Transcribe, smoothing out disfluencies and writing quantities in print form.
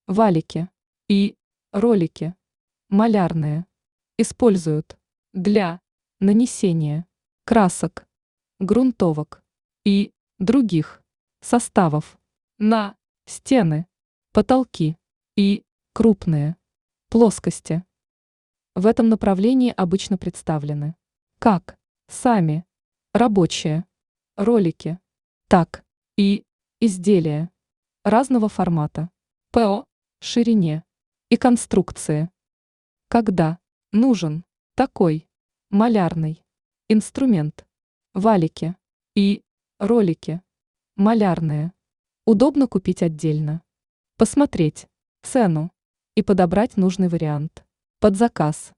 валики и ролики, малярные, используют для нанесения красок, грунтовок и других составов на стены, потолки и крупные плоскости. В этом направлении обычно представлены как сами рабочие ролики, так и изделия разного формата, по ширине и конструкции. Когда нужен такой малярный инструмент, валики и ролики, малярные, удобно купить отдельно, посмотреть цену и подобрать нужный вариант под заказ.